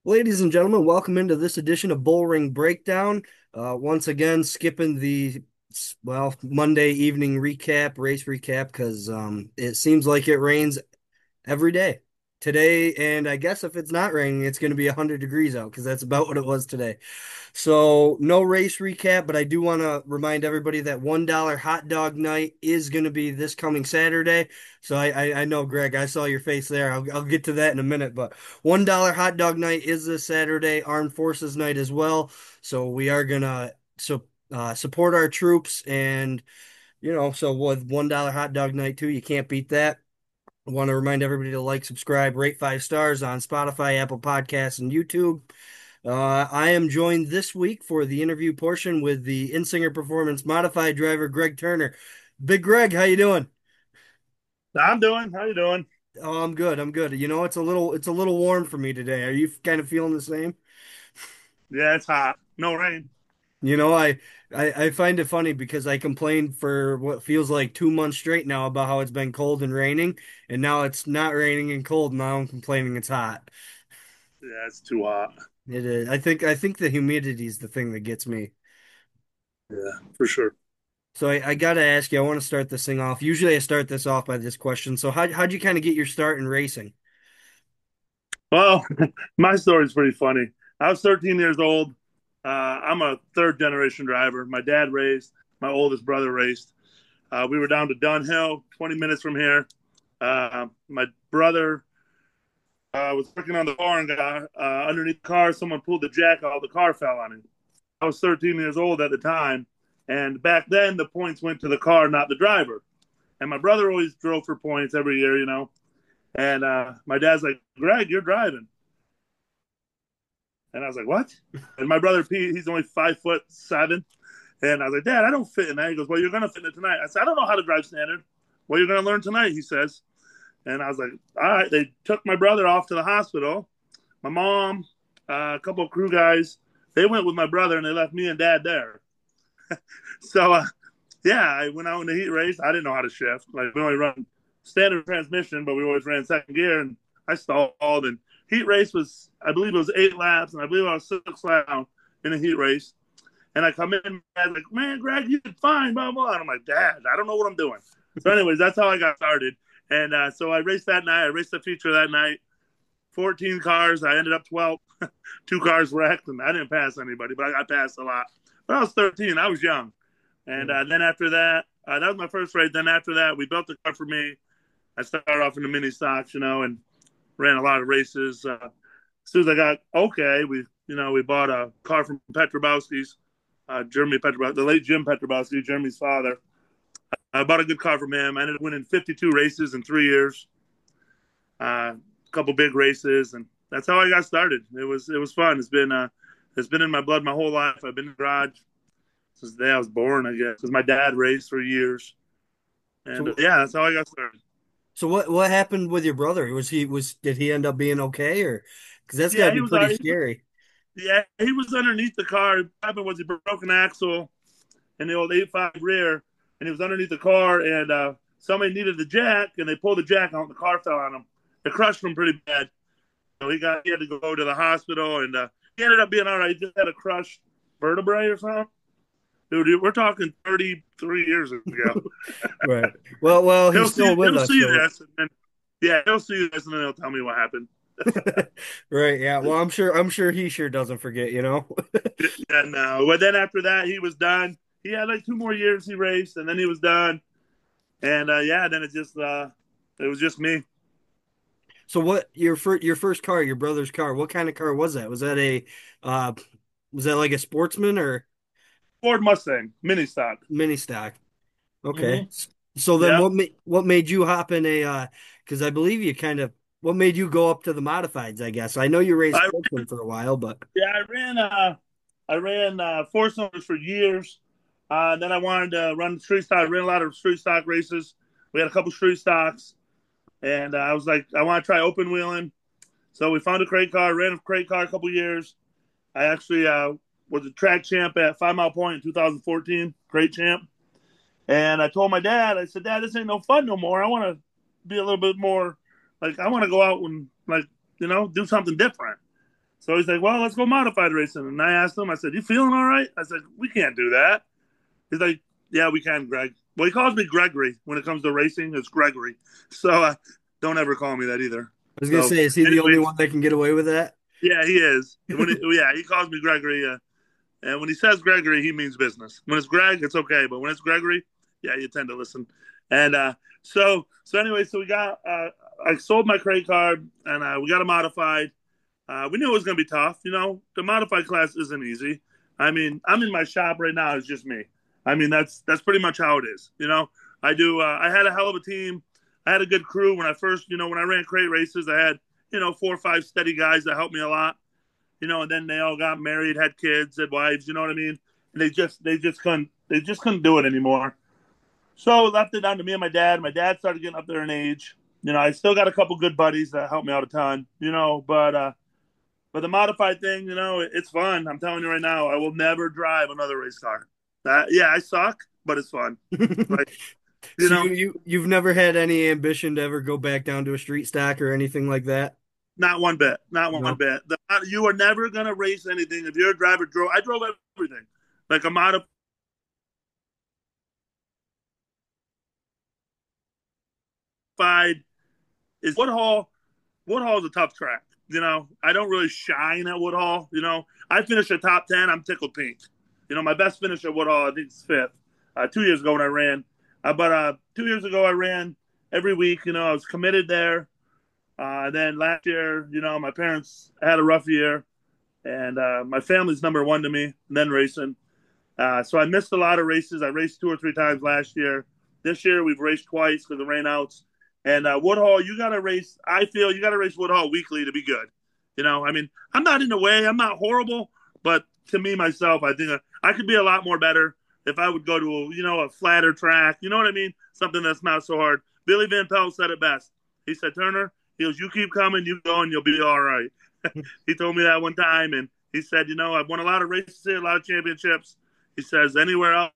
Ladies and gentlemen, welcome into this edition of Bullring Breakdown. Once again, skipping the Monday evening race recap, because it seems like it rains every day today, and I guess if it's not raining, it's going to be 100 degrees out because that's about what it was today. So no race recap, but I do want to remind everybody that $1 hot dog night is going to be this coming Saturday. So I know, Greg, I saw your face there. I'll get to that in a minute, but $1 hot dog night is this Saturday, Armed Forces night as well. So we are gonna support our troops, and so with $1 hot dog night too, you can't beat that. I want to remind everybody to like, subscribe, rate 5 stars on Spotify, Apple Podcasts, and YouTube. I am joined this week for the interview portion with the Insinger Performance Modified driver Greg Turner. Big Greg, how you doing? I'm doing. How you doing? Oh, I'm good. I'm good. It's a little warm for me today. Are you kind of feeling the same? Yeah, it's hot. No rain. You know, I find it funny because I complained for what feels like 2 months straight now about how it's been cold and raining, and now it's not raining and cold. Now I'm complaining it's hot. Yeah, it's too hot. It is. I think the humidity is the thing that gets me. Yeah, for sure. So I gotta ask you, I want to start this thing off. Usually I start this off by this question. So how'd you kind of get your start in racing? Well, my story's pretty funny. I was 13 years old. I'm a third generation driver. My dad raced. My oldest brother raced. We were down to Dunhill, 20 minutes from here. My brother was working on the car and got underneath the car. Someone pulled the jack out. The car fell on him. I was 13 years old at the time. And back then, the points went to the car, not the driver. And my brother always drove for points every year. And my dad's like, Greg, you're driving. And I was like, what? And my brother Pete, he's only 5'7". And I was like, Dad, I don't fit in that. He goes, well, you're going to fit in it tonight. I said, I don't know how to drive standard. Well, you're going to learn tonight, he says. And I was like, all right. They took my brother off to the hospital. My mom, a couple of crew guys, they went with my brother and they left me and Dad there. So, yeah, I went out in the heat race. I didn't know how to shift. Like, we only run standard transmission, but we always ran second gear. And I stalled. And heat race was, I believe it was 8 laps. And I believe I was 6 laps down in a heat race. And I come in, and Dad's like, man, Greg, you did fine, blah, blah. And I'm like, Dad, I don't know what I'm doing. So, anyways, that's how I got started. And so I raced that night. I raced the feature that night. 14 cars. I ended up 12. 2 cars wrecked, and I didn't pass anybody, but I passed a lot. But I was 13. I was young. And then after that, that was my first race. Then after that, we built the car for me. I started off in the mini stocks, and ran a lot of races. As soon as I got okay, we bought a car from Petrobowski's, Jeremy Petrobowski, the late Jim Petrobowski, Jeremy's father. I bought a good car from him. I ended up winning 52 races in 3 years, a couple big races, and that's how I got started. It was fun. It's been in my blood my whole life. I've been in the garage since the day I was born, I guess, because my dad raced for years, and So yeah, that's how I got started. so what happened with your brother? Did he end up being okay, or because that's got to Yeah, be pretty scary? he was underneath the car. What happened was he broke an axle in the old 8.5 rear, and he was underneath the car, and somebody needed the jack, and they pulled the jack out, and the car fell on him. It crushed him pretty bad. So he had to go to the hospital, and he ended up being all right. He just had a crushed vertebrae or something. Dude, we're talking 33 years ago. Right. Well, he'll he's still see with he'll us, see so this, and then yeah, he'll see this, and then he'll tell me what happened. right. Yeah. Well, I'm sure he sure doesn't forget. And but then after that, he was done. He had like 2 more years he raced, and then he was done. And yeah, then it was just me. So what your first car, your brother's car, what kind of car was that? Uh was that like a sportsman or Ford Mustang mini stock. mini stock? Okay. Mm-hmm. So then Yeah, what made you hop in because I believe you kind of what made you go up to the modifieds, I guess. I know you raced I sportsman for a while, but yeah I ran 4 cylinders for years. Then I wanted to run street stock. I ran a lot of street stock races. We had a couple street stocks, and I was like, I want to try open wheeling. So we found a crate car, ran a crate car a couple years. I actually was a track champ at 5 Mile Point in 2014, crate champ. And I told my dad, I said, Dad, this ain't no fun no more. I want to be a little bit more, like, I want to go out and, like, do something different. So he's like, well, let's go modified racing. And I asked him, I said, you feeling all right? I said, we can't do that. He's like, yeah, we can, Greg. Well, he calls me Gregory when it comes to racing. It's Gregory. So don't ever call me that either. I was gonna So, say, is he the only anyways, one that can get away with that? yeah, he is. Yeah, he calls me Gregory. And when he says Gregory, he means business. When it's Greg, it's okay. But when it's Gregory, yeah, you tend to listen. And so anyway, so we got, I sold my crate card and we got it modified. We knew it was going to be tough. You know, the modified class isn't easy. I mean, I'm in my shop right now. It's just me. I mean, that's pretty much how it is. You know, I do. I had a hell of a team. I had a good crew when I first, when I ran crate races. I had, 4 or 5 steady guys that helped me a lot. And then they all got married, had kids, had wives. You know what I mean? And they just couldn't do it anymore. So left it down to me and my dad. My dad started getting up there in age. I still got a couple good buddies that help me out a ton. But the modified thing, it's fun. I'm telling you right now, I will never drive another race car. Yeah, I suck, but it's fun. Like, you So know, you've never had any ambition to ever go back down to a street stock or anything like that? not one bit, not one No. bit. You are never gonna race anything if you're a driver. I drove everything, like a modified is Woodhall. Woodhall is a tough track. I don't really shine at Woodhall. I finished a top 10. I'm tickled pink. My best finish at Woodhall, I think, is fifth. 2 years ago when I ran, but 2 years ago I ran every week. I was committed there. Then last year, my parents had a rough year, and my family's number one to me. And then racing, so I missed a lot of races. I raced 2 or 3 times last year. This year we've raced twice because of rainouts. And Woodhall, you got to race. I feel you got to race Woodhall weekly to be good. I mean, I'm not in the way. I'm not horrible, but to me myself, I think I could be a lot more better if I would go to a flatter track. You know what I mean? Something that's not so hard. Billy Van Pelt said it best. He said, Turner, he goes, you keep coming, you go, and you'll be all right. He told me that one time, and he said, I've won a lot of races here, a lot of championships. He says, anywhere else,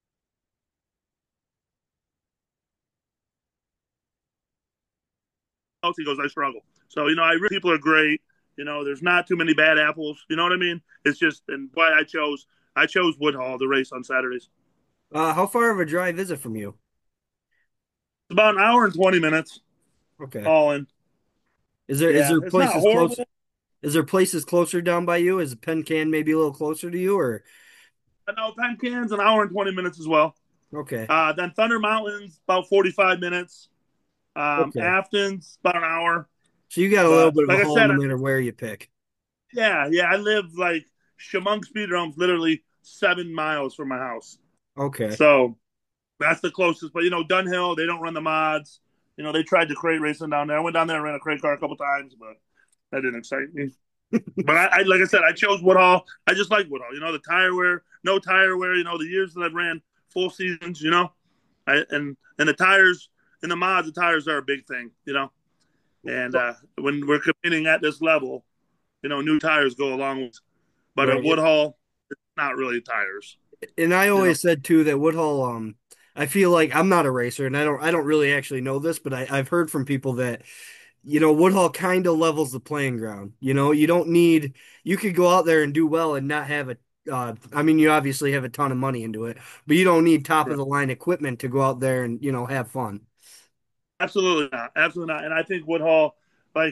he goes, I struggle. So, I really, people are great. There's not too many bad apples. You know what I mean? It's just, and why I chose Woodhall, the race on Saturdays. How far of a drive is it from you? It's about an hour and 20 minutes Okay. all in. Is Yeah, there it's not places close? horrible. Is there places closer down by you? Is Penn Can maybe a little closer to you or I know Penn Can's an hour and 20 minutes as well. okay. Then Thunder Mountain's about 45 minutes. Okay. Afton's about an hour. So you got a little But bit of a like I haul said, no matter where you pick. yeah, I live like Chemung Speedrome's literally 7 miles from my house. Okay. So that's the closest. But Dunhill, they don't run the mods. They tried to crate racing down there. I went down there and ran a crate car a couple times, but that didn't excite me. But I like I said, I chose Woodhall. I just like Woodhall. The tire wear, no tire wear. The years that I've ran full seasons. And the tires in the mods, the tires are a big thing. And when we're competing at this level, new tires go along with. But at Right. Woodhall, it's not really tires. And I You know, always said too that Woodhull, I feel like I'm not a racer and I don't really actually know this, but I've heard from people that, Woodhull kind of levels the playing ground. You don't need, you could go out there and do well and not have I mean, you obviously have a ton of money into it, but you don't need top of the line equipment to go out there and, have fun. absolutely not, absolutely not. And I think Woodhall, like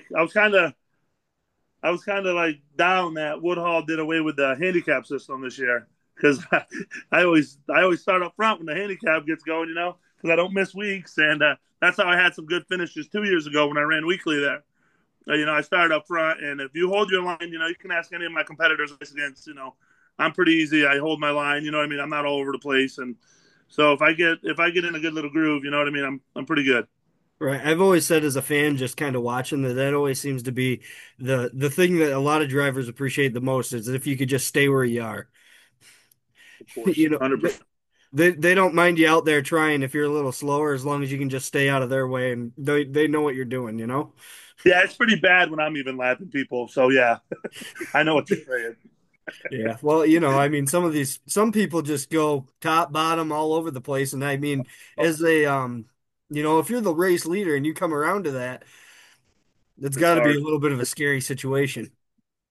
I was kind of like down that Woodhall did away with the handicap system this year because I always start up front when the handicap gets going, because I don't miss weeks, and that's how I had some good finishes 2 years ago when I ran weekly there. I started up front, and if you hold your line, you can ask any of my competitors against. I'm pretty easy. I hold my line. You know what I mean? I'm not all over the place, and so if I get in a good little groove, you know what I mean? I'm pretty good. Right. I've always said as a fan, just kind of watching that always seems to be the thing that a lot of drivers appreciate the most is if you could just stay where you are. Of course, You know, 100%. they don't mind you out there trying if you're a little slower as long as you can just stay out of their way and they know what you're doing. Yeah, it's pretty bad when I'm even laughing people. So yeah, I know what you're saying. Yeah. Well, I mean some people just go top bottom all over the place and I mean as a if you're the race leader and you come around to that, it's It's got to be hard. a little bit of a scary situation.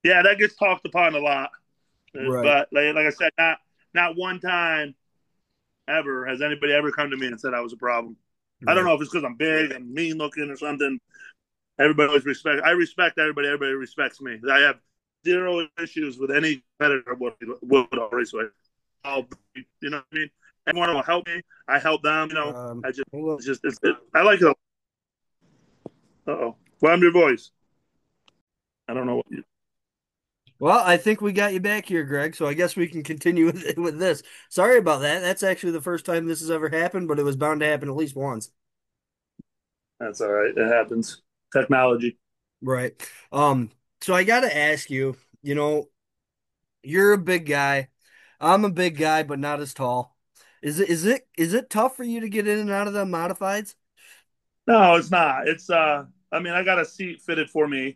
Yeah, that gets talked upon a lot. Right. But like I said, not one time ever has anybody ever come to me and said I was a problem. I don't Right. know if it's because I'm big and mean looking or something. Everybody always respect. I respect everybody. Everybody respects me. I have zero issues with any competitor would raceway. I'll, you know what I mean. Everyone will help me. I help them. I just, Hold on. I like it. Oh, well, I'm your voice. I don't know what you. Well, I think we got you back here, Greg. So I guess we can continue with this. Sorry about that. That's actually the first time this has ever happened, but it was bound to happen at least once. That's all right. It happens. Technology. Right. Um, so I got to ask you, you're a big guy. I'm a big guy, but not as tall. Is it tough for you to get in and out of the modifieds? No, it's not. It's I mean, I got a seat fitted for me.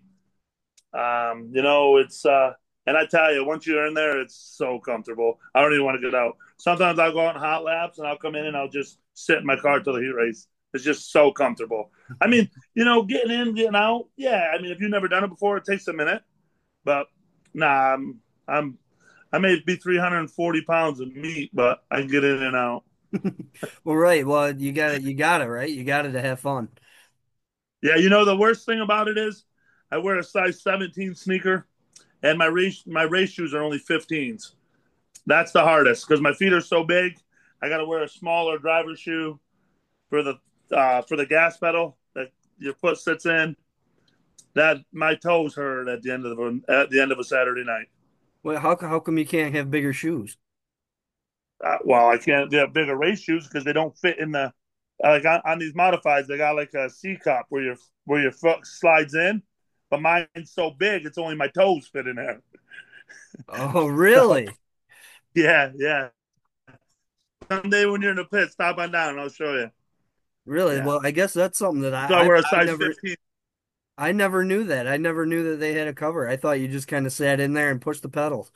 It's and I tell you, once you're in there, it's so comfortable. I don't even want to get out. Sometimes I'll go out in hot laps and I'll come in and I'll just sit in my car till the heat race. It's just so comfortable. I mean, getting in, getting out. Yeah, I mean, if you've never done it before, it takes a minute. But nah, I'm I may be 340 pounds of meat, but I can get in and out. Well, right. Well, you got it, right? You got it to have fun. Yeah, the worst thing about it is I wear a size 17 sneaker and my race shoes are only 15s. That's the hardest because my feet are so big. I got to wear a smaller driver shoe for the gas pedal that your foot sits in. That my toes hurt at the end of a Saturday night. Well, how come you can't have bigger shoes? Well, I can't get bigger race shoes because they don't fit in the like on these modifieds. They got like a C cup where your foot slides in, but mine's so big it's only my toes fit in there. Oh, So really? yeah, yeah. Someday when you're in the pit, stop on down and I'll show you. Really? Yeah. Well, I guess that's something that So I I wear a I size never 15. I never knew that. I never knew that they had a cover. I thought you just kind of sat in there and pushed the pedals.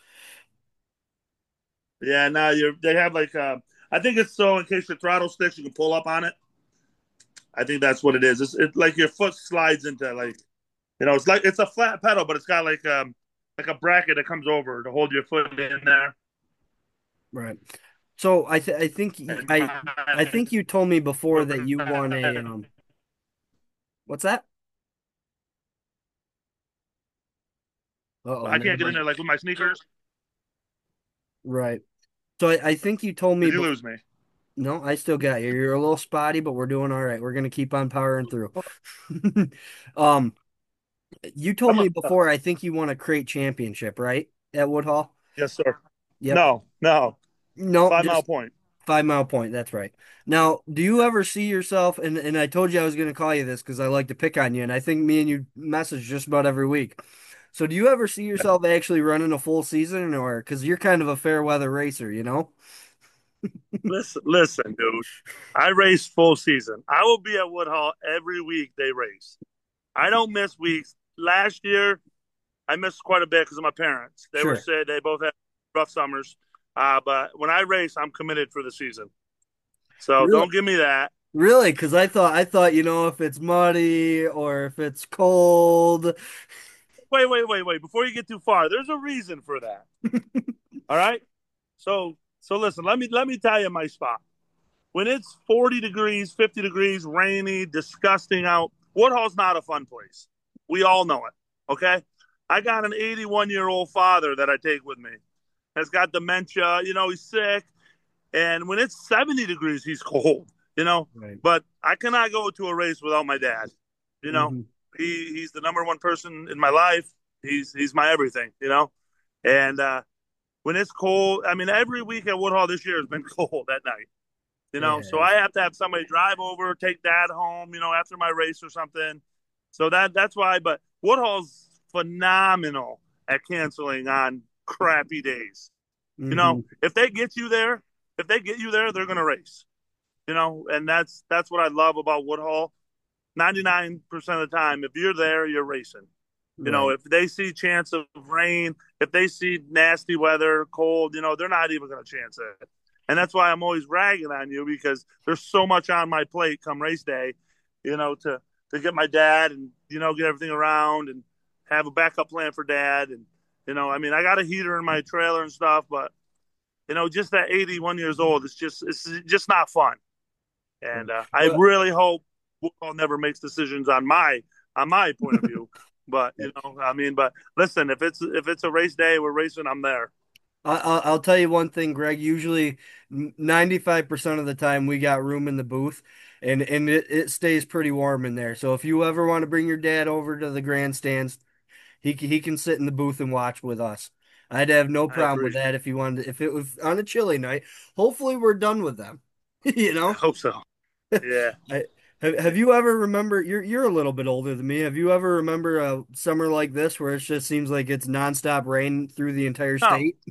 Yeah, now they have like I think it's so in case your throttle sticks, you can pull up on it. I think that's what it is. It's like your foot slides into like it's like it's a flat pedal, but it's got like a bracket that comes over to hold your foot in there. Right. So I think And I think you told me before that you won a what's that? Uh-oh, I never can't get in mind. there like with my sneakers. Right. So I think you told me Did you before. lose me? No, I still got you. You're a little spotty, but we're doing all right. We're gonna keep on powering through. Um, you told I'm me before, I think you won a crate championship, right? At Woodhall? yes, sir. Yep. No. No, 5 mile just point. 5 Mile Point. That's right. Now, do you ever see yourself, and I told you I was gonna call you this because I like to pick on you, and I think me and you message just about every week. So do you ever see yourself actually running a full season or because you're kind of a fair weather racer, you know? Listen, dude. I race full season. I will be at Woodhall every week they race. I don't miss weeks. Last year, I missed quite a bit because of my parents. They were Sure. sick. They both had rough summers. But when I race, I'm committed for the season. So Really? don't give me that. Really? Because I thought, if it's muddy or if it's cold. Wait. Before you get too far, there's a reason for that. All right. So listen. Let me tell you my spot. When it's 40 degrees, 50 degrees, rainy, disgusting out, Woodhall's not a fun place. We all know it. Okay. I got an 81-year-old father that I take with me. Has got dementia. He's sick. And when it's 70 degrees, he's cold, you know. Right. But I cannot go to a race without my dad. You know, Hmm. he's the number one person in my life. He's my everything, And when it's cold, I mean, every week at Woodhall this year has been cold at night. It So has. I have to have somebody drive over, take dad home, after my race or something. So that's why. But Woodhall's phenomenal at canceling on crappy days. Hmm. If they get you there, they're gonna race. And that's what I love about Woodhall. 99% of the time, if you're there, you're racing. Right. If they see chance of rain, if they see nasty weather, cold, they're not even gonna chance it. And that's why I'm always ragging on you because there's so much on my plate come race day, to get my dad and get everything around and have a backup plan for dad and I mean, I got a heater in my trailer and stuff, but just at 81 years old, it's just not fun. And I Well, really hope Woodall never makes decisions on my point of view. But I mean, but listen, if it's a race day, we're racing. I'm there. I'll tell you one thing, Greg. Usually, 95% of the time, we got room in the booth, and it stays pretty warm in there. So if you ever want to bring your dad over to the grandstands, he can sit in the booth and watch with us. I'd have no I problem with appreciate. that if you wanted. If it was on a chilly night, hopefully we're done with them. You I know. hope so. Yeah. I, have you ever remember you're a little bit older than me. Have you ever remember a summer like this where it just seems like it's nonstop rain through the entire No, state?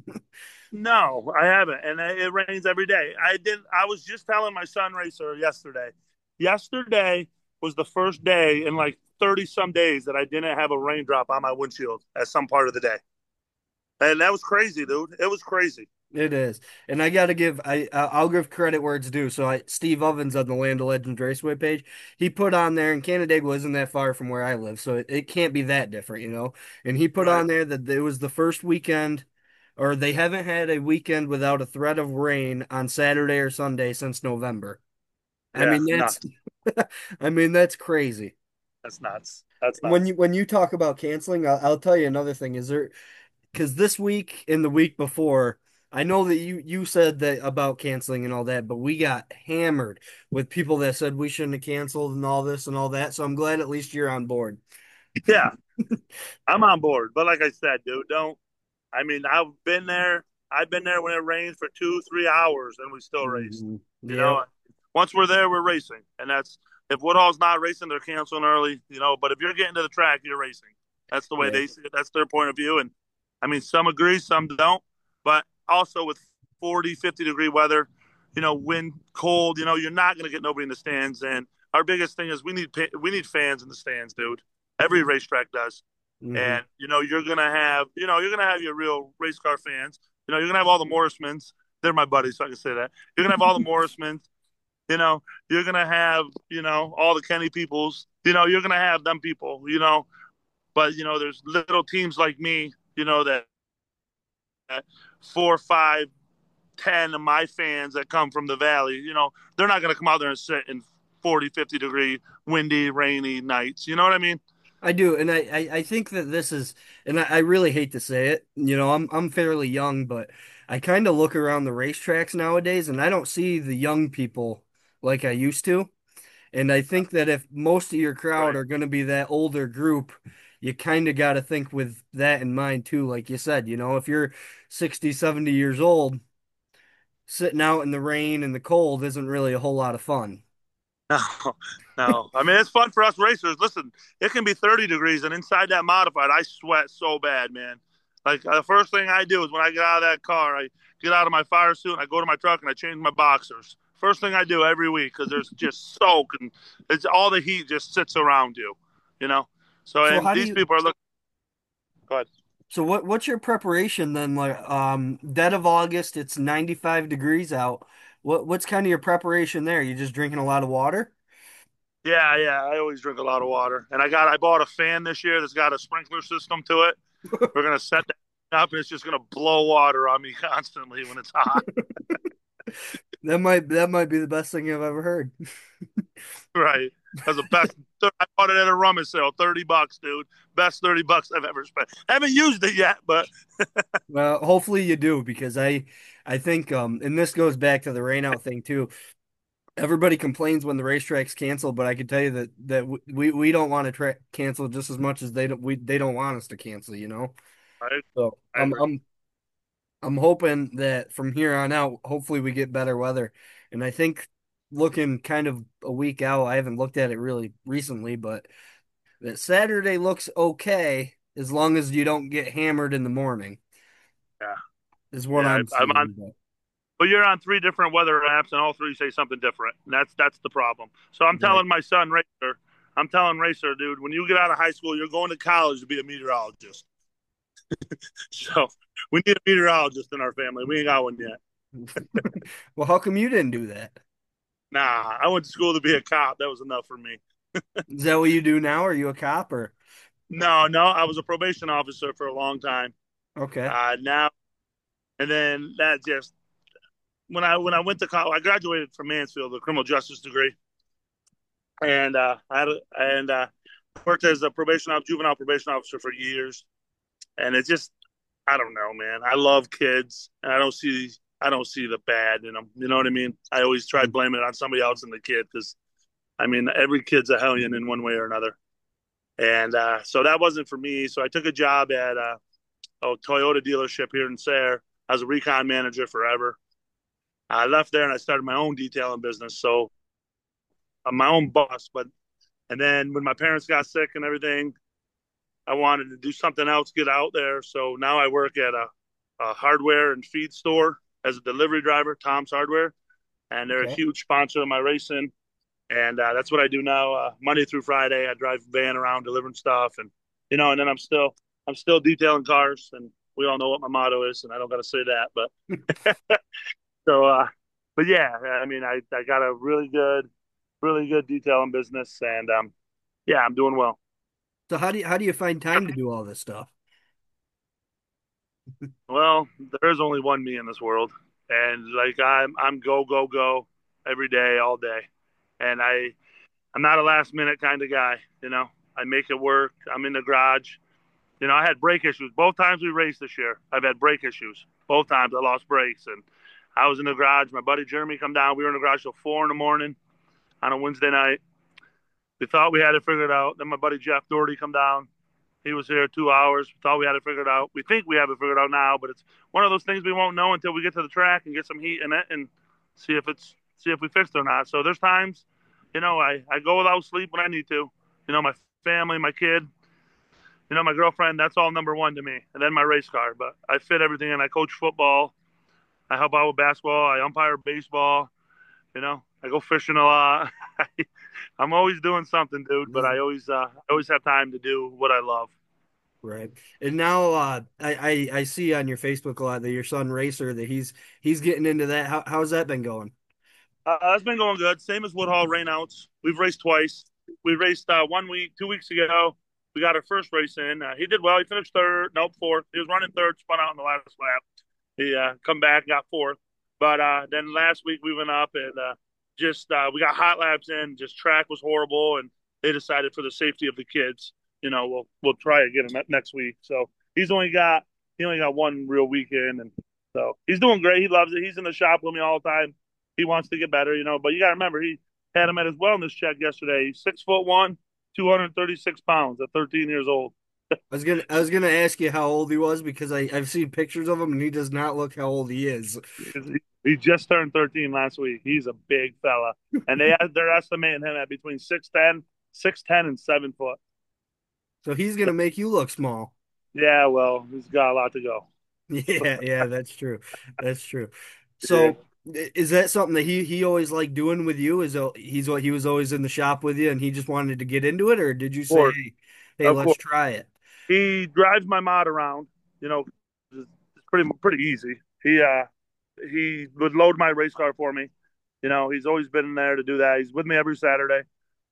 no, I haven't, and it rains every day. I did. I was just telling my son racer yesterday. Yesterday was the first day in like 30 some days that I didn't have a raindrop on my windshield at some part of the day, and that was crazy, dude. It was crazy. It is, and I got to give I'll give credit where it's due. So Steve Ovens on the Land of Legends Raceway page, he put on there, and Canandaigua isn't that far from where I live, so it can't be that different, you know. And he put Right. on there that it was the first weekend, or they haven't had a weekend without a threat of rain on Saturday or Sunday since November. I Yeah. mean that's, Nuts. I mean that's crazy. That's nuts. That's When nuts. you talk about canceling, I'll tell you another thing. Is there because this week and the week before, I know that you said that about canceling and all that, but we got hammered with people that said we shouldn't have canceled and all this and all that. So I'm glad at least you're on board. Yeah, I'm on board. But like I said, dude, don't. I mean, I've been there. I've been there when it rains for 2, 3 hours and we still raced. Hmm. You Yeah, know, once we're there, we're racing, and that's if Woodhall's not racing, they're canceling early. But if you're getting to the track, you're racing. That's the way yeah, they see it. That's their point of view. And I mean, some agree, some don't. But also with 40, 50-degree weather, wind, cold, you're not going to get nobody in the stands. And our biggest thing is we need fans in the stands, dude. Every racetrack does. hmm, And you're gonna have your real race car fans. You're gonna have all the Morrismans. They're my buddies, so I can say that. You're gonna have all the Morrismans. You're gonna have all the Kenny peoples. You're gonna have them people. But there's little teams like me. That 4, 5, 10 of my fans that come from the valley. They're not gonna come out there and sit in 40, 50-degree, windy, rainy nights. You know what I mean? I do, and I think that this is, and I really hate to say it, I'm fairly young, but I kind of look around the racetracks nowadays, and I don't see the young people like I used to. And I think that if most of your crowd Right. are going to be that older group, you kind of got to think with that in mind too. Like you said, if you're 60, 70 years old, sitting out in the rain and the cold isn't really a whole lot of fun. No, no. I mean, it's fun for us racers. Listen, it can be 30 degrees, and inside that modified, I sweat so bad, man. Like, the first thing I do is when I get out of that car, I get out of my fire suit and I go to my truck and I change my boxers. First thing I do every week because there's just soak and it's all the heat just sits around you, you know? So, So and how do these you, people are looking, go ahead. so what's your preparation then? Like, dead of August, it's 95 degrees out. What's kind of your preparation there? You just drinking a lot of water? Yeah, yeah. I always drink a lot of water. And I bought a fan this year that's got a sprinkler system to it. We're going to set that up and it's just going to blow water on me constantly when it's hot. That might be the best thing I've ever heard. Right. That's the best. I bought it at a rummage sale, $30, dude. Best $30 I've ever spent. Haven't used it yet, but Well, hopefully you do because I think and this goes back to the rainout thing too. Everybody complains when the racetracks cancel, but I can tell you that we don't want to cancel just as much as they don't want us to cancel, you know. I, So I agree. I'm hoping that from here on out, hopefully we get better weather. And I think looking kind of a week out, I haven't looked at it really recently, but that Saturday looks okay as long as you don't get hammered in the morning, Yeah. is what Yeah. I'm I'm on, seeing. But but you're on three different weather apps and all three say something different. And that's the problem. So right. I'm telling Racer, dude, when you get out of high school, you're going to college to be a meteorologist. So we need a meteorologist in our family. We ain't got one yet. Well, how come you didn't do that? Nah, I went to school to be a cop. That was enough for me. Is that what you do now? Are you a cop or? No, no, I was a probation officer for a long time. Okay. Now and then that just when I went to college, I graduated from Mansfield, a criminal justice degree, and worked as a juvenile probation officer for years. And it just, I don't know, man. I love kids, and I don't see the bad in them. You know what I mean? I always try blaming it on somebody else than the kid because I mean every kid's a hellion in one way or another. And so that wasn't for me. So I took a job at a Toyota dealership here in Sayre as a recon manager forever. I left there and I started my own detailing business. So I'm my own boss. But and then when my parents got sick and everything, I wanted to do something else, get out there. So now I work at a hardware and feed store as a delivery driver, Tom's Hardware, and they're a Okay. huge sponsor of my racing. And that's what I do now, Monday through Friday. I drive van around delivering stuff, and and then I'm still detailing cars, and we all know what my motto is, and I don't got to say that, but so but yeah, I mean, I got a really good detailing business, and yeah, I'm doing well. So how do you find time to do all this stuff? Well, there is only one me in this world, and like I'm go go go every day, all day, and I'm not a last minute kind of guy. I make it work. I'm in the garage. I had brake issues both times we raced this year. I've had brake issues both times. I lost brakes, and I was in the garage. My buddy Jeremy come down. We were in the garage till 4 in the morning on a Wednesday night. We thought we had it figured out. Then my buddy Jeff Doherty come down. He was here 2 hours. We thought we had it figured out. We think we have it figured out now, but it's one of those things we won't know until we get to the track and get some heat in it and see if we fixed it or not. So there's times, I go without sleep when I need to. My family, my kid, my girlfriend, that's all number one to me. And then my race car. But I fit everything in. I coach football. I help out with basketball. I umpire baseball. I go fishing a lot. I'm always doing something, dude. But I always have time to do what I love. Right. And now I see on your Facebook a lot that your son Racer that he's getting into that. How's that been going? That's been going good. Same as Woodhall Rainouts. We've raced twice. We raced 1 week, 2 weeks ago. We got our first race in. He did well. He finished third, nope, fourth. He was running third, spun out in the last lap. He come back, got fourth. But then last week we went up and just we got hot laps in. Just track was horrible, and they decided for the safety of the kids, we'll try again next week. So he only got one real weekend, and so he's doing great. He loves it. He's in the shop with me all the time. He wants to get better, But you got to remember, he had him at his wellness check yesterday. He's 6'1", 236 pounds at 13 years old. I was gonna ask you how old he was because I've seen pictures of him and he does not look how old he is. He just turned 13 last week. He's a big fella, and they're estimating him at between 6'10", and 7 foot. So he's So, gonna make you look small. yeah, well, he's got a lot to go. Yeah, yeah, that's true. That's true. Yeah, So is that something that he always liked doing with you? He was always in the shop with you and he just wanted to get into it, or did you of say, course, hey, of let's course. try it? He drives my mod around. It's pretty easy. He would load my race car for me. He's always been in there to do that. He's with me every Saturday.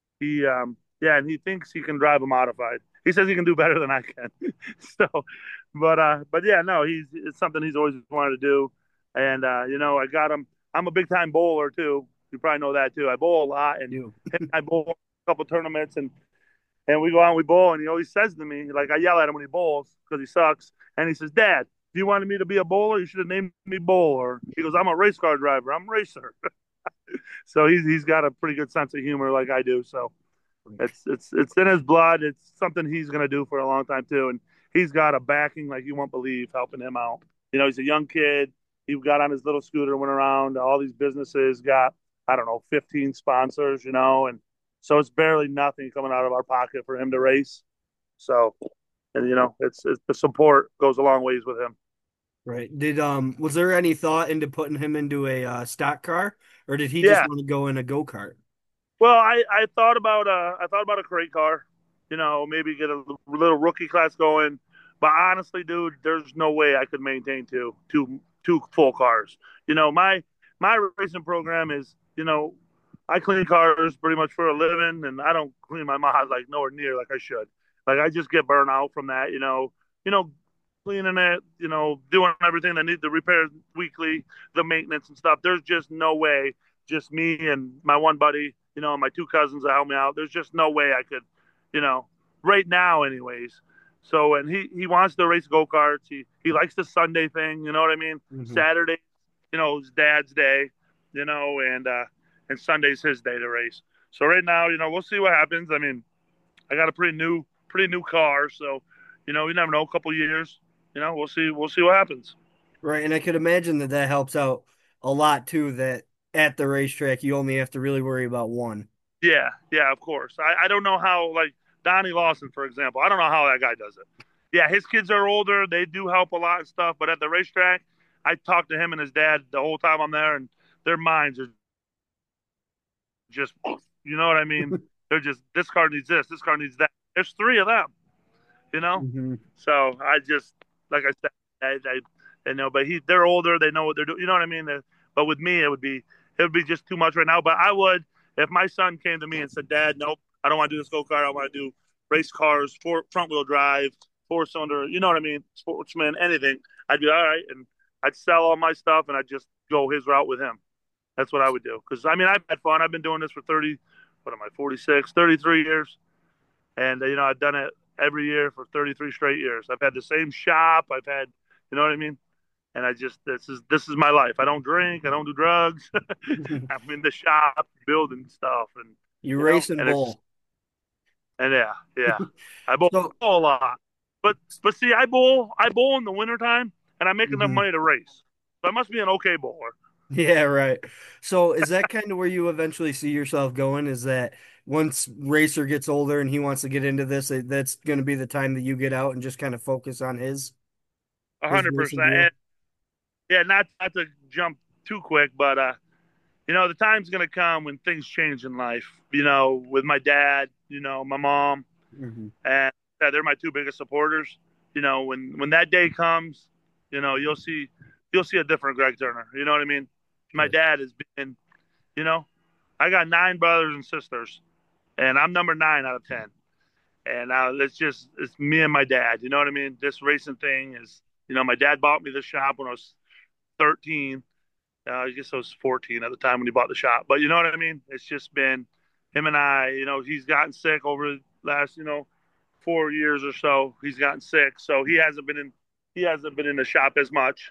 Yeah, and he thinks he can drive a modified. He says he can do better than I can. So, but yeah, no, it's something he's always wanted to do. And I got him. I'm a big time bowler too. You probably know that too. I bowl a lot, and You. I bowl a couple tournaments, and we go out and we bowl, and he always says to me, like I yell at him when he bowls because he sucks, and he says, "Dad, if you wanted me to be a bowler, you should have named me Bowler." He goes, "I'm a race car driver. I'm a racer." So he's got a pretty good sense of humor, like I do. So it's in his blood. It's something he's gonna do for a long time too, and he's got a backing like you won't believe helping him out. He's a young kid. He got on his little scooter, went around. All these businesses got I don't know 15 sponsors, and so it's barely nothing coming out of our pocket for him to race. So and it's the support goes a long ways with him. Right. Was there any thought into putting him into a stock car, or did he just Yeah. want to go in a go-kart? Well, I thought about a crate car, maybe get a little rookie class going. But honestly, dude, there's no way I could maintain two full cars. My racing program is, I clean cars pretty much for a living, and I don't clean my mod like nowhere near like I should. Like I just get burnt out from that. cleaning it, doing everything that need the repairs weekly, the maintenance and stuff. There's just no way, just me and my one buddy, and my two cousins that help me out. There's just no way I could, you know, right now, anyways. So, and he wants to race go karts. He likes the Sunday thing. You know what I mean? Hmm. Saturday, his dad's day, and Sunday's his day to race. So right now, we'll see what happens. I mean, I got a pretty new car, so you never know. A couple years, we'll see what happens. Right, and I could imagine that that helps out a lot too. That at the racetrack you only have to really worry about one. Yeah, yeah, of course. I don't know how, like Donnie Lawson, for example. I don't know how that guy does it. Yeah, his kids are older. They do help a lot and stuff. But at the racetrack, I talk to him and his dad the whole time I'm there, and their minds are just, you know what I mean? They're just, this car needs this car needs that. There's three of them, you know? Hmm. So I just, like I said, they know, but they're older. They know what they're doing. You know what I mean? But with me, it would be just too much right now. But I would, if my son came to me and said, Dad, nope, I don't want to do this go kart. I want to do race cars, front wheel drive, four cylinder. You know what I mean? Sportsman, anything. I'd be all right, and I'd sell all my stuff, and I'd just go his route with him. That's what I would do. Because I mean, I've had fun. I've been doing this for 30. What am I? 46, 33 years. And I've done it every year for 33 straight years. I've had the same shop. I've had, you know what I mean? And I just, this is my life. I don't drink. I don't do drugs. I'm in the shop building stuff, and You race and and it's bowl. and yeah, yeah. I bowl So, a lot, but see, I bowl in the wintertime, and I make enough mhm. money to race. So I must be an okay bowler. Yeah, right. So is that kind of where you eventually see yourself going? Is that once Racer gets older and he wants to get into this, that's going to be the time that you get out and just kind of focus on A his hundred racing percent. deal? And yeah, not to jump too quick, but the time's gonna come when things change in life. With my dad, my mom, Hmm. and yeah, they're my two biggest supporters. When that day comes, you'll see a different Greg Turner. You know what I mean? My Sure. dad has been, you know, I got nine brothers and sisters, and I'm number nine out of 10. And it's me and my dad. You know what I mean? This racing thing is, my dad bought me the shop when I was 13. I guess I was 14 at the time when he bought the shop. But you know what I mean? It's just been him and I. He's gotten sick over the last 4 years or so. He's gotten sick, so he hasn't been in the shop as much.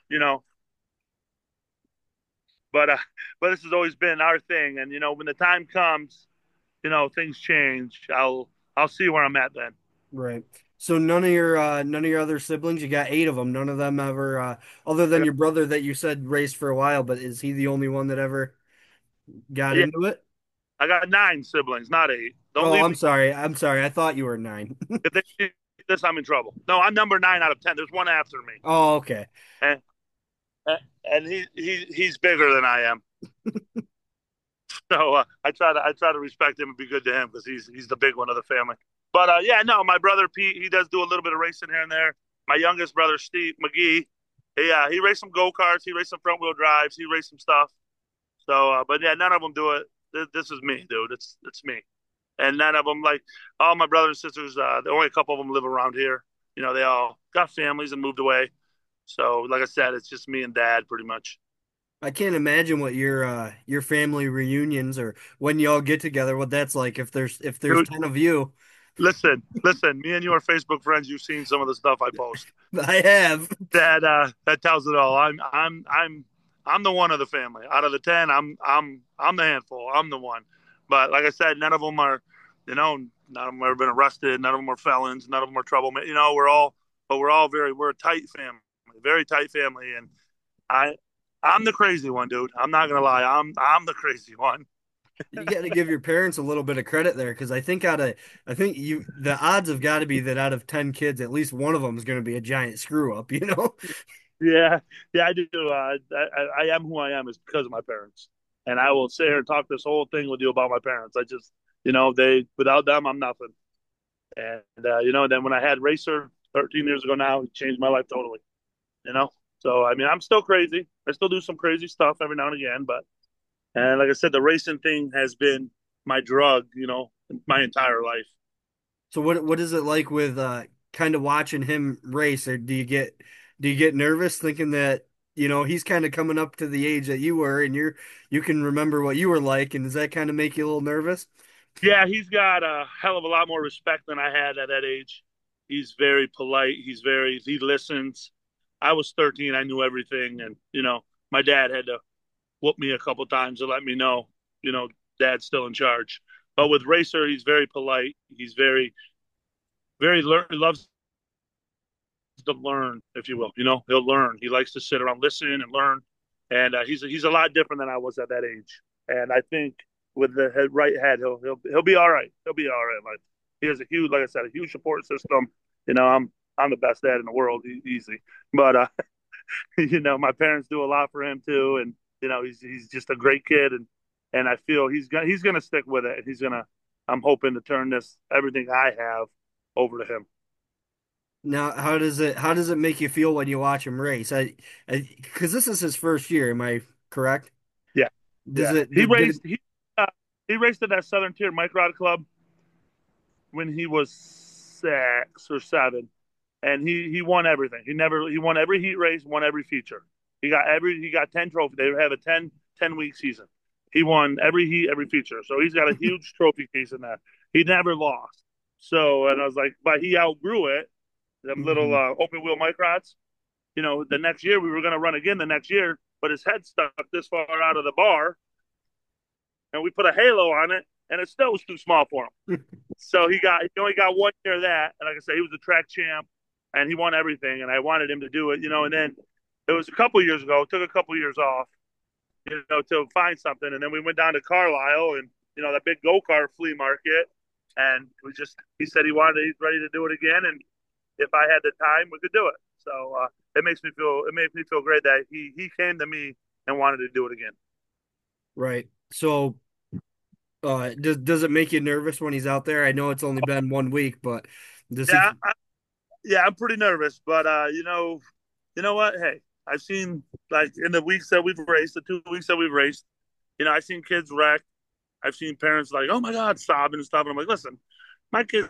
But this has always been our thing. And when the time comes, things change. I'll see where I'm at then. Right. So none of your other siblings, you got eight of them. None of them ever other I than got, your brother that you said raced for a while, but is he the only one that ever got yeah, into it? I got nine siblings, not eight. Don't Oh, leave I'm me. sorry. I'm sorry. I thought you were nine. If they see this, I'm in trouble. No, I'm number nine out of 10. There's one after me, Oh, okay. and and he's bigger than I am. So I try to respect him and be good to him because he's the big one of the family. But yeah, no, my brother Pete, he does do a little bit of racing here and there. My youngest brother Steve McGee, he raced some go karts, he raced some front wheel drives, he raced some stuff. So, but yeah, none of them do it. This is me, dude. It's me, and none of them, like all my brothers and sisters. Only a couple of them live around here. They all got families and moved away. So, like I said, it's just me and dad pretty much. I can't imagine what your family reunions or when y'all get together, what that's like if there's Dude, 10 of you. listen. Me and you are Facebook friends. You've seen some of the stuff I post. I have. That tells it all. I'm the one of the family. Out of the 10, I'm the handful. I'm the one. But like I said, none of them are, none of them have ever been arrested. None of them are felons. None of them are troublemakers. We're a tight family, very tight family. And I, I'm the crazy one, dude. I'm not gonna lie. I'm the crazy one. You got to give your parents a little bit of credit there because I think you the odds have got to be that out of 10 kids, at least one of them is going to be a giant screw up, you know? Yeah, yeah, I do. I am who I am is because of my parents, and I will sit here and talk this whole thing with you about my parents. I just, they without them, I'm nothing. And then when I had Racer 13 years ago, now it changed my life totally. You know, so I mean, I'm still crazy. I still do some crazy stuff every now and again, but and like I said, the racing thing has been my drug. My entire life. So what is it like with kind of watching him race, or do you get nervous thinking that, he's kind of coming up to the age that you were, and you can remember what you were like, and does that kind of make you a little nervous? Yeah, he's got a hell of a lot more respect than I had at that age. He's very polite. He listens. I was 13. I knew everything. And, my dad had to whoop me a couple times to let me know, you know, dad's still in charge. But with Racer, he's very polite. He's loves to learn, if you will. He'll learn. He likes to sit around, listen, and learn. And he's a lot different than I was at that age. And I think with the right head, he'll be all right. He'll be all right. Like he has a huge, like I said, a huge support system. I'm the best dad in the world, easy. But my parents do a lot for him too, and he's just a great kid, and I feel he's gonna stick with it. I'm hoping to turn this everything I have over to him. Now, how does it make you feel when you watch him race? Because this is his first year, am I correct? Yeah, Does yeah. it did it Uh, he raced at that Southern Tier Mike Rod Club when he was 6 or 7, and he won everything. He won every heat race, won every feature. He got 10 trophies. They have a 10 week season. He won every heat, every feature. So he's got a huge trophy case in that. He never lost. So and I was like, but he outgrew it. Them little Mhm. open wheel microts. The next year we were going to run again the next year, but his head stuck this far out of the bar, and we put a halo on it, and it still was too small for him. So he only got 1 year of that, and like I said, he was a track champ, and he won everything, and I wanted him to do it, and then it was a couple years ago. Took a couple years off, to find something, and then we went down to Carlisle, and that big go kart flea market, and he said he's ready to do it again, and if I had the time, we could do it. So it makes me feel great that he came to me and wanted to do it again. Right. So, does it make you nervous when he's out there? I know it's only been 1 week, but does he? Yeah, yeah, I'm pretty nervous, but you know what? Hey, I've seen like in the weeks that we've raced, the 2 weeks that we've raced, I've seen kids wreck. I've seen parents like, "Oh my God," sobbing and stuff, and I'm like, "Listen, my kid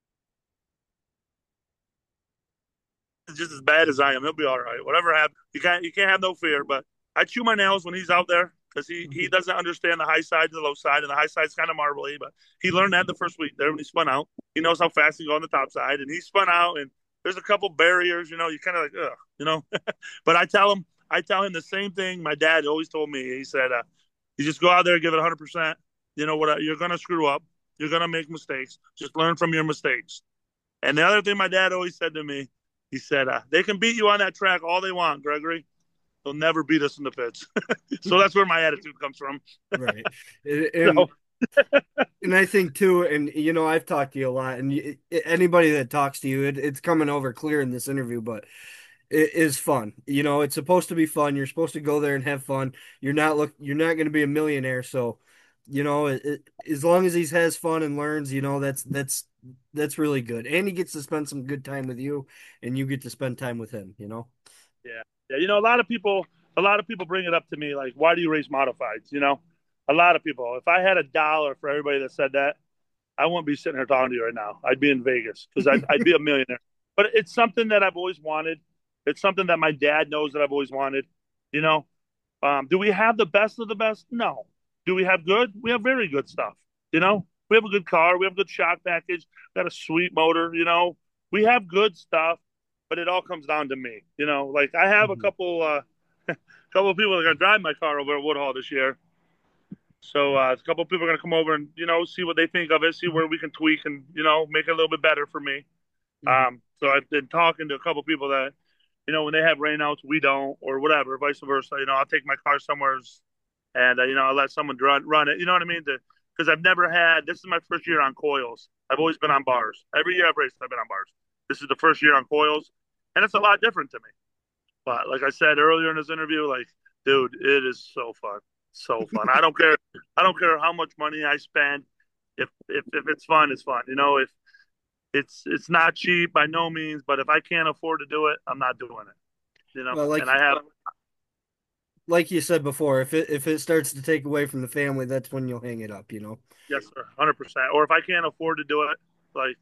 is just as bad as I am. He'll be all right. Whatever happens, you can't have no fear." But I chew my nails when he's out there because he doesn't understand the high side to the low side, and the high side's kind of marbly. But he learned that the first week there when he spun out. He knows how fast he go on the top side, and he spun out. And there's a couple barriers, you kind of like, But I tell him the same thing my dad always told me. He said, "You just go out there, give it 100%. You know what? You're gonna screw up. You're gonna make mistakes. Just learn from your mistakes." And the other thing my dad always said to me, he said, "They can beat you on that track all they want, Gregory. They'll never beat us in the pits." So that's where my attitude comes from. Right. So And I think too, and I've talked to you a lot, and anybody that talks to you, it's coming over clear in this interview, but it is fun. It's supposed to be fun. You're supposed to go there and have fun. You're not going to be a millionaire, so as long as he has fun and learns, that's really good. And he gets to spend some good time with you, and you get to spend time with him. yeah, yeah. A lot of people bring it up to me like, "Why do you race modifieds?" A lot of people. If I had $1 for everybody that said that, I wouldn't be sitting here talking to you right now. I'd be in Vegas because I'd be a millionaire. But it's something that I've always wanted. It's something that my dad knows that I've always wanted. You know, do we have the best of the best? No. Do we have good? We have very good stuff. We have a good car. We have a good shock package. We got a sweet motor. We have good stuff, but it all comes down to me. Like I have a Mhm. couple of people that are gonna drive my car over at Woodhall this year. So a couple of people are going to come over and see what they think of it, see where we can tweak and make it a little bit better for me. Mhm. So I've been talking to a couple of people that when they have rainouts, we don't, or whatever, vice versa. I'll take my car somewhere and I'll let someone run it. You know what I mean? Because I've never had. This is my first year on coils. I've always been on bars. Every year I've raced, I've been on bars. This is the first year on coils, and it's a lot different to me. But like I said earlier in this interview, like, dude, it is so fun. So fun. I don't care. I don't care how much money I spend. If it's fun, it's fun. If it's not cheap by no means, but if I can't afford to do it, I'm not doing it. Well, And I have like you said before, if it starts to take away from the family, that's when you'll hang it up. yes, sir, 100%. Or if I can't afford to do it, like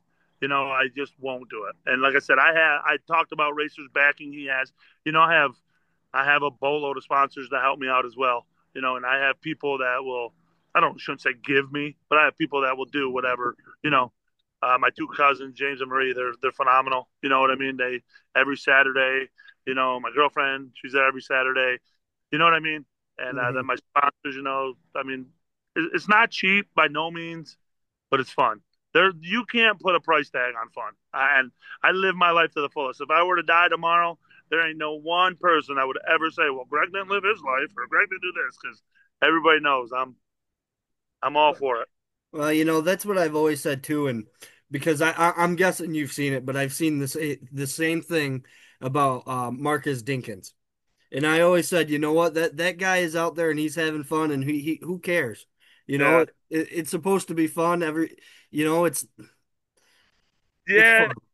I just won't do it. And like I said, I talked about Racer's backing he has. I have a boatload of sponsors that help me out as well. And I have people that will, I don't shouldn't say give me, but I have people that will do whatever. My two cousins, James and Marie, they're phenomenal. You know what I mean? They every Saturday. My girlfriend, she's there every Saturday. You know what I mean? And then Mhm. my sponsors, I mean, it's not cheap by no means, but it's fun. You can't put a price tag on fun. And I live my life to the fullest. If I were to die tomorrow, there ain't no one person that would ever say, "Well, Greg didn't live his life," or "Greg didn't do this," because everybody knows I'm all for it. Well, that's what I've always said too, and because I'm guessing you've seen it, but I've seen the same thing about Marcus Dinkins. And I always said, you know what, that guy is out there and he's having fun, and he who cares? Yeah, It's supposed to be fun. It's yeah, fun.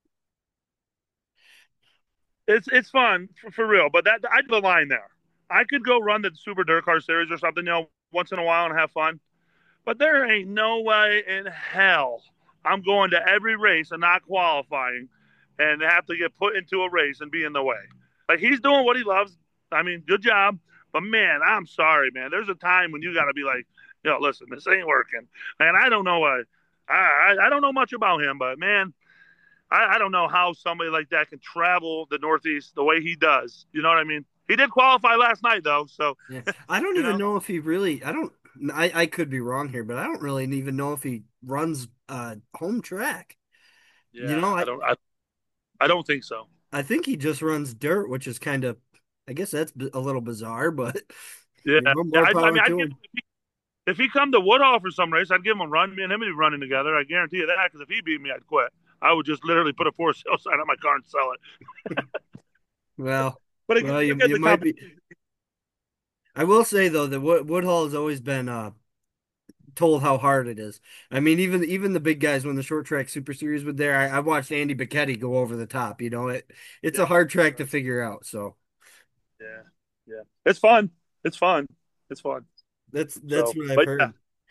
it's fun for real. But I do the line there. I could go run the Super Dirt Car Series or something, once in a while and have fun. But there ain't no way in hell I'm going to every race and not qualifying and have to get put into a race and be in the way. Like he's doing what he loves. I mean, good job. But man, I'm sorry, man. There's a time when you got to be like, listen, this ain't working. And I don't know what I don't know much about him, but man, I don't know how somebody like that can travel the Northeast the way he does. You know what I mean? He did qualify last night though, so Yeah. I don't you even know, know if he really, I could be wrong here, but I don't really even know if he runs home track. You yeah, know, I don't think so. I think he just runs dirt, which is kind of, I guess that's a little bizarre, but Yeah, yeah. more I power mean, I'd to give him. if he come to Woodhall for some race, I'd give him a run. Me and him would be running together. I guarantee you that. Because if he beat me, I'd quit. I would just literally put a for sale sign on my car and sell it. Well, But well, you get you the might be. competition. I will say though that Woodhull has always been told how hard it is. I mean, even the big guys when the short track super series was there, I watched Andy Becchetti go over the top. It's Yeah, a hard that's track to right. figure out. So Yeah, yeah. It's fun. It's fun. It's fun. that's So, what I've but yeah, heard.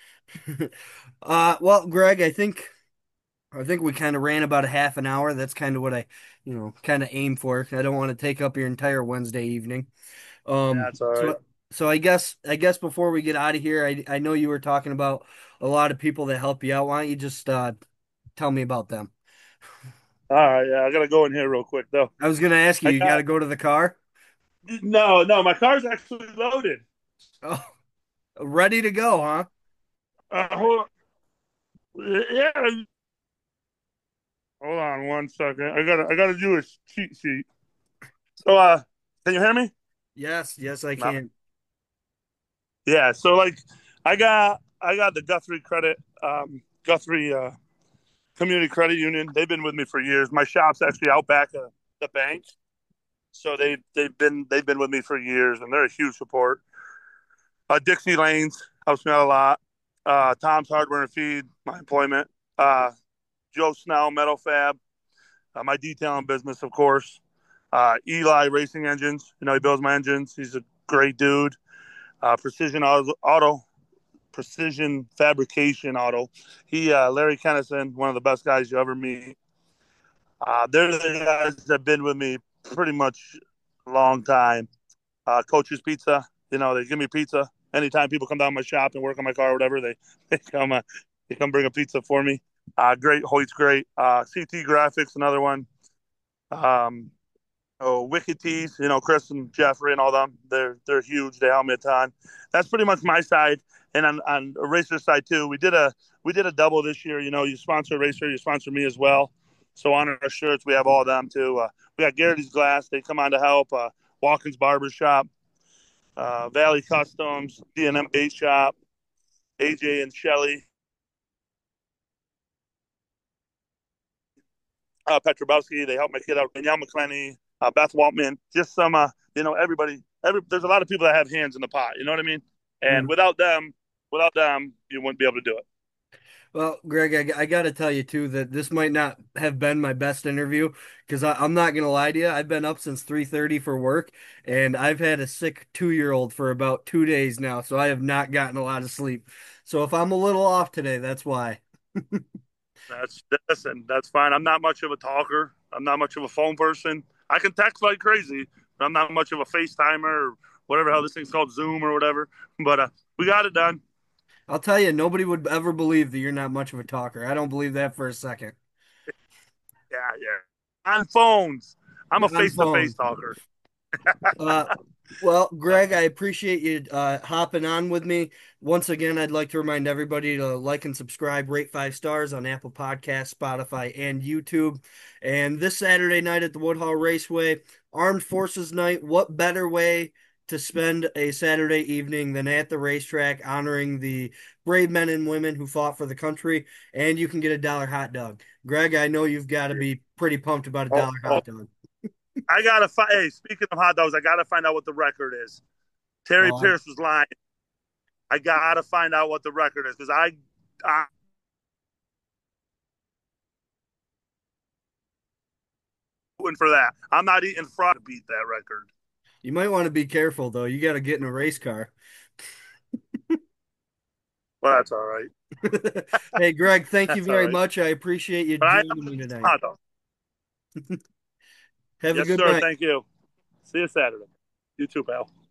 Well, Greg, I think we kind of ran about a half an hour. That's kind of what I, kind of aim for. I don't want to take up your entire Wednesday evening. that's all right. So I guess before we get out of here, I know you were talking about a lot of people that help you out. Why don't you just tell me about them? All right. Yeah, I gotta go in here real quick though. I was gonna ask you, I you got got to go to the car? no. My car's actually loaded. Oh, ready to go, huh? Hold on. Yeah. Hold on one second. I gotta do a cheat sheet. So, can you hear me? Yes, yes, I No. can. Yeah. So like, I got the Guthrie Credit, Guthrie Community Credit Union. They've been with me for years. My shop's actually out back of the bank, so they've been with me for years, and they're a huge support. Dixie Lanes helps me out a lot. Tom's Hardware and Feed, my employment. Uh, Joe Snell, Metal Fab, my detailing business, of course. Eli Racing Engines, he builds my engines. He's a great dude. Auto, Precision Fabrication Auto. Larry Kennison, one of the best guys you ever meet. They're the guys that have been with me pretty much a long time. Coach's Pizza, they give me pizza anytime people come down my shop and work on my car or whatever. They come bring a pizza for me. Great, Hoyt's great. CT Graphics, another one. Um, Wicked Tees, Chris and Jeffrey and all them. They're huge. They help me a ton. That's pretty much my side. And on a racer side too, we did a double this year. You sponsor a racer, you sponsor me as well. So on our shirts, we have all of them too. We got Garrity's Glass. They come on to help. Watkins Barber Shop, Valley Customs, D&M Bait Shop, AJ and Shelly, Petrobowski. They help my kid out. Danielle McClenny, Beth Waltman. Just some, everybody. There's a lot of people that have hands in the pot. You know what I mean? And without them, you wouldn't be able to do it. Well, Greg, I got to tell you too that this might not have been my best interview because I'm not gonna lie to you. I've been up since 3:30 for work, and I've had a sick 2-year-old for about 2 days now, so I have not gotten a lot of sleep. So if I'm a little off today, that's why. That's fine. I'm not much of a talker. I'm not much of a phone person. I can text like crazy, but I'm not much of a FaceTimer or whatever hell this thing's called, Zoom or whatever. But we got it done. I'll tell you, nobody would ever believe that you're not much of a talker. I don't believe that for a second. Yeah, yeah. On phones, I'm a On face to face phone. talker. Uh, well, Greg, I appreciate you hopping on with me. Once again, I'd like to remind everybody to like and subscribe, rate 5 stars on Apple Podcasts, Spotify, and YouTube. And this Saturday night at the Woodhall Raceway, Armed Forces Night. What better way to spend a Saturday evening than at the racetrack, honoring the brave men and women who fought for the country? And you can get a dollar hot dog. Greg, I know you've got to be pretty pumped about a Oh, dollar oh, hot dog. I gotta find. Hey, speaking of hot dogs, I gotta find out what the record is. Terry Oh, Pierce was lying. I gotta find out what the record is because I'm rooting for that. I'm not eating fraud to beat that record. you might want to be careful though. You got to get in a race car. Well, that's all right. Hey, Greg, thank you That's all very right. much. I appreciate you But I joining am me tonight. hot dog. Have a Yes, good sir. night. Thank you. See you Saturday. You too, pal.